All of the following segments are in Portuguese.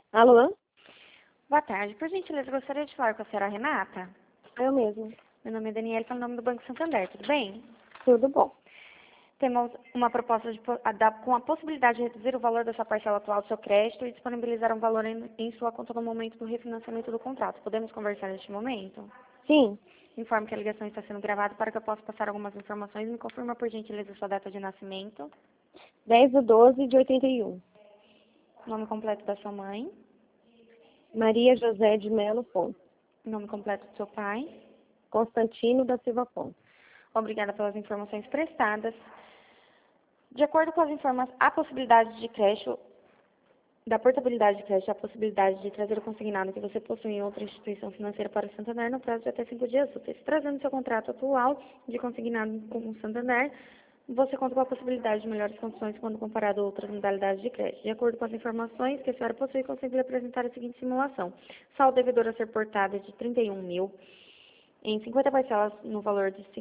Alô? Boa tarde. Por gentileza, gostaria de falar com a senhora Renata. Eu mesmo. Meu nome é Daniela, pelo nome do Banco Santander, tudo bem? Tudo bom. Temos uma proposta com a possibilidade de reduzir o valor da sua parcela atual do seu crédito e disponibilizar um valor em sua conta no momento do refinanciamento do contrato. Podemos conversar neste momento? Sim, Informo que a ligação está sendo gravada para que eu possa passar algumas informações. Me confirma, por gentileza, sua data de nascimento, 10/12/81. nome completo da sua mãe, Maria José de Melo Pontes. nome completo do seu pai. Constantino da Silva Pontes. Obrigada pelas informações prestadas. De acordo com as informações, a possibilidade de crédito, da portabilidade de crédito, a possibilidade de trazer o consignado que você possui em outra instituição financeira para o Santander no prazo de até 5 dias úteis. Trazendo seu contrato atual de consignado com o Santander, você conta com a possibilidade de melhores condições quando comparado a outras modalidades de crédito. De acordo com as informações que a senhora possui, consegui apresentar a seguinte simulação. Saldo devedor a ser portado é de 31 mil, em 50 parcelas no valor de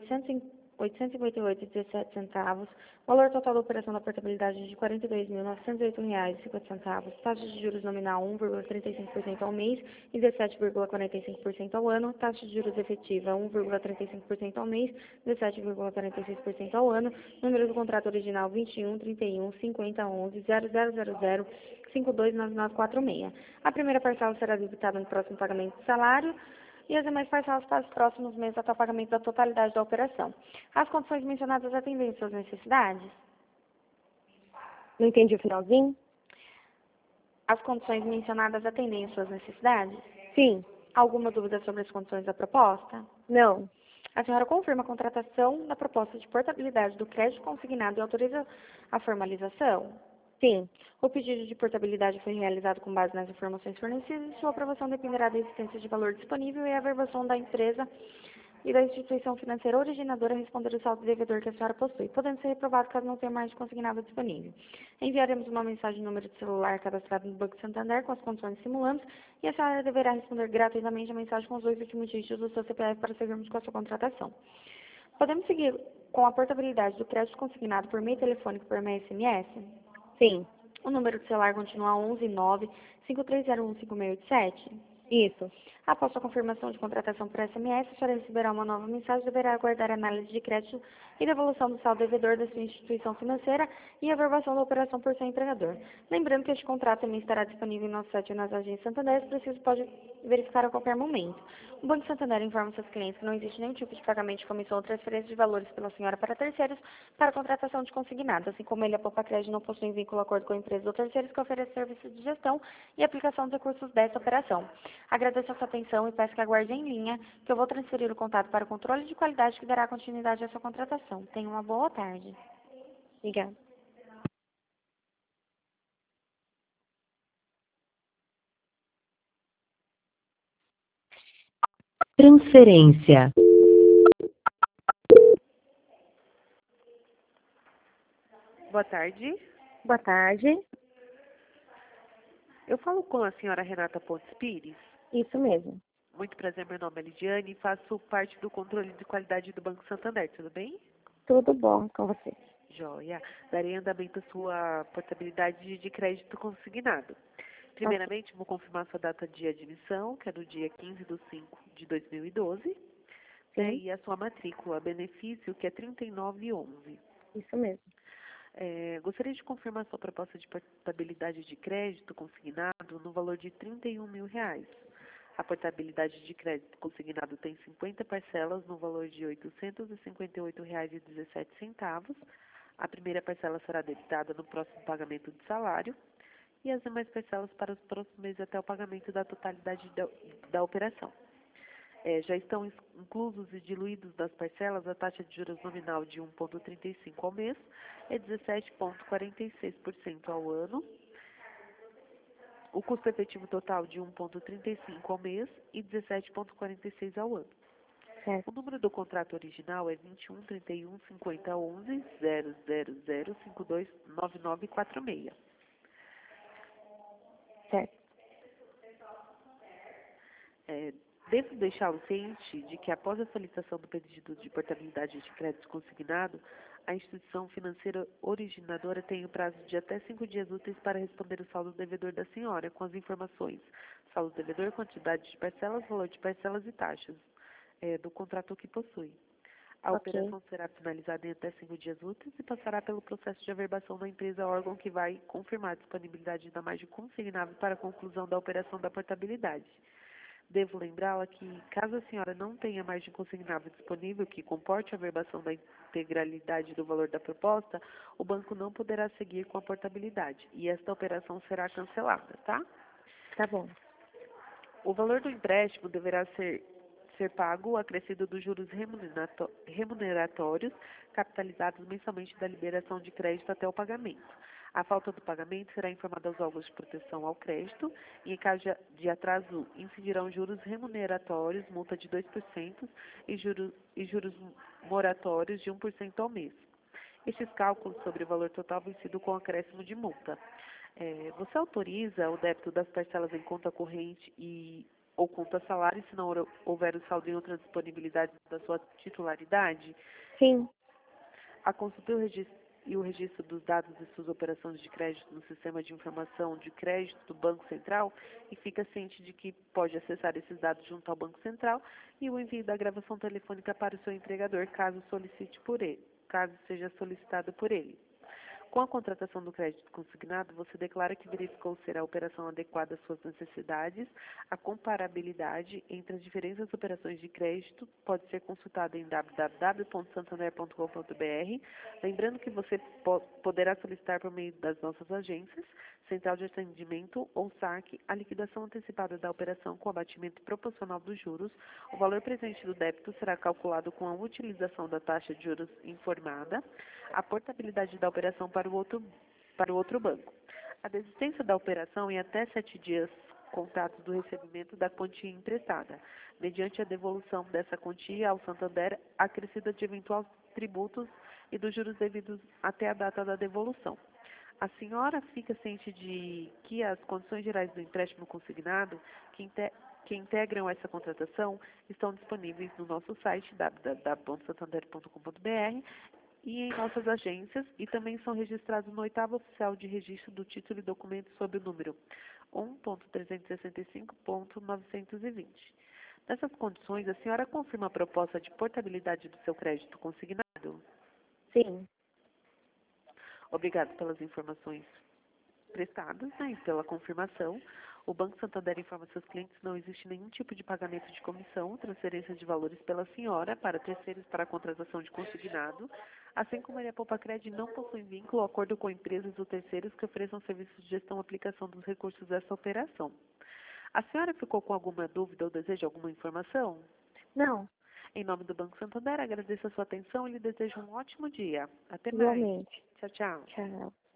858,17 centavos, valor total da operação da portabilidade de R$ 42.908,50, taxa de juros nominal 1,35% ao mês e 17,45% ao ano, taxa de juros efetiva 1,35% ao mês, 17,46% ao ano, número do contrato original 21 31 50 11 0000 529946. A primeira parcela será debitada no próximo pagamento de salário e as demais parcelas para os próximos meses até o pagamento da totalidade da operação. As condições mencionadas atendem suas necessidades? Não entendi o finalzinho? As condições mencionadas atendem suas necessidades? Sim. Alguma dúvida sobre as condições da proposta? Não. A senhora confirma a contratação da proposta de portabilidade do crédito consignado e autoriza a formalização? Sim. O pedido de portabilidade foi realizado com base nas informações fornecidas e sua aprovação dependerá da existência de valor disponível e a averbação da empresa e da instituição financeira originadora a responder o saldo devedor que a senhora possui, podendo ser reprovado caso não tenha mais de consignado disponível. Enviaremos uma mensagem no número de celular cadastrado no Banco Santander com as condições que simulamos e a senhora deverá responder gratuitamente a mensagem com os 2 últimos dígitos do seu CPF para seguirmos com a sua contratação. Podemos seguir com a portabilidade do crédito consignado por meio telefônico por meio SMS? Sim. O número de celular continua 119-5301-5687. Isso. Após a confirmação de contratação por SMS, a senhora receberá uma nova mensagem e deverá aguardar a análise de crédito e devolução do saldo devedor da sua instituição financeira e a averbação da operação por seu empregador. Lembrando que este contrato também estará disponível em nosso site e nas agências Santander, se preciso pode verificar a qualquer momento. O Banco Santander informa seus clientes que não existe nenhum tipo de pagamento de comissão ou transferência de valores pela senhora para terceiros para a contratação de consignado, assim como ele, a Poupa Crédito, não possui vínculo acordo com a empresa ou terceiros que oferece serviços de gestão e aplicação dos recursos dessa operação. Agradeço a sua atenção e peço que aguarde em linha, que eu vou transferir o contato para o controle de qualidade que dará continuidade à sua contratação. Tenha uma boa tarde. Obrigada. Transferência. Boa tarde. Boa tarde. Eu falo com a senhora Renata Pontes Pires. Isso mesmo. Muito prazer, meu nome é Lidiane e faço parte do controle de qualidade do Banco Santander, tudo bem? Tudo bom com você? Joia. Darei andamento à sua portabilidade de crédito consignado. Primeiramente, vou confirmar sua data de admissão, que é do dia 15/5/2012, né, Sim. e a sua matrícula, benefício, que é 3911. Isso mesmo. Gostaria de confirmar sua proposta de portabilidade de crédito consignado no valor de R$ 31 mil. A portabilidade de crédito consignado tem 50 parcelas no valor de R$ 858,17. A primeira parcela será debitada no próximo pagamento de salário e as demais parcelas para os próximos meses até o pagamento da totalidade da operação. Já estão inclusos e diluídos das parcelas a taxa de juros nominal de 1,35% ao mês e 17,46% ao ano, o custo efetivo total de 1,35% ao mês e 17,46% ao ano. Certo. O número do contrato original é 21 31 50 11 000 52 9946. Certo. Devo deixá-lo ciente de que, após a solicitação do pedido de portabilidade de crédito consignado, a instituição financeira originadora tem o prazo de até 5 dias úteis para responder o saldo devedor da senhora, com as informações: saldo devedor, quantidade de parcelas, valor de parcelas e taxas do contrato que possui. A Ok. operação será finalizada em até 5 dias úteis e passará pelo processo de averbação da empresa órgão que vai confirmar a disponibilidade da margem consignável para a conclusão da operação da portabilidade. Devo lembrá-la que, caso a senhora não tenha margem consignável disponível que comporte a averbação da integralidade do valor da proposta, o banco não poderá seguir com a portabilidade e esta operação será cancelada, tá? Tá bom. O valor do empréstimo deverá ser pago acrescido dos juros remuneratórios capitalizados mensalmente da liberação de crédito até o pagamento. A falta do pagamento será informada aos órgãos de proteção ao crédito e, em caso de atraso, incidirão juros remuneratórios, multa de 2% e juros moratórios de 1% ao mês. Estes cálculos sobre o valor total vencido com acréscimo de multa. Você autoriza o débito das parcelas em conta corrente ou conta salário, se não houver o saldo em outra disponibilidade da sua titularidade? Sim. A consulta e o registro dos dados de suas operações de crédito no sistema de informação de crédito do Banco Central e fica ciente de que pode acessar esses dados junto ao Banco Central e o envio da gravação telefônica para o seu empregador, caso seja solicitado por ele. Com a contratação do crédito consignado, você declara que verificou ser a operação adequada às suas necessidades. A comparabilidade entre as diferentes operações de crédito pode ser consultada em www.santander.com.br. Lembrando que você poderá solicitar por meio das nossas agências, Central de Atendimento ou SAC, a liquidação antecipada da operação com abatimento proporcional dos juros. O valor presente do débito será calculado com a utilização da taxa de juros informada. A portabilidade da operação para o outro banco. A desistência da operação em até 7 dias contados do recebimento da quantia emprestada, mediante a devolução dessa quantia ao Santander, acrescida de eventuais tributos e dos juros devidos até a data da devolução. A senhora fica ciente de que as condições gerais do empréstimo consignado, que integram essa contratação, estão disponíveis no nosso site www.santander.com.br e em nossas agências, e também são registrados no 8º Oficial de Registro do Título e Documento sob o número 1.365.920. Nessas condições, a senhora confirma a proposta de portabilidade do seu crédito consignado? Sim. Obrigado pelas informações prestadas, e pela confirmação. O Banco Santander informa seus clientes que não existe nenhum tipo de pagamento de comissão, transferência de valores pela senhora para terceiros para a contratação de consignado, assim como a Poupa-Cred não possui vínculo ou acordo com empresas ou terceiros que ofereçam serviços de gestão ou aplicação dos recursos dessa operação. A senhora ficou com alguma dúvida ou deseja alguma informação? Não. Em nome do Banco Santander, agradeço a sua atenção e lhe desejo um ótimo dia. Até mais. Igualmente. Tchau, tchau. Tchau.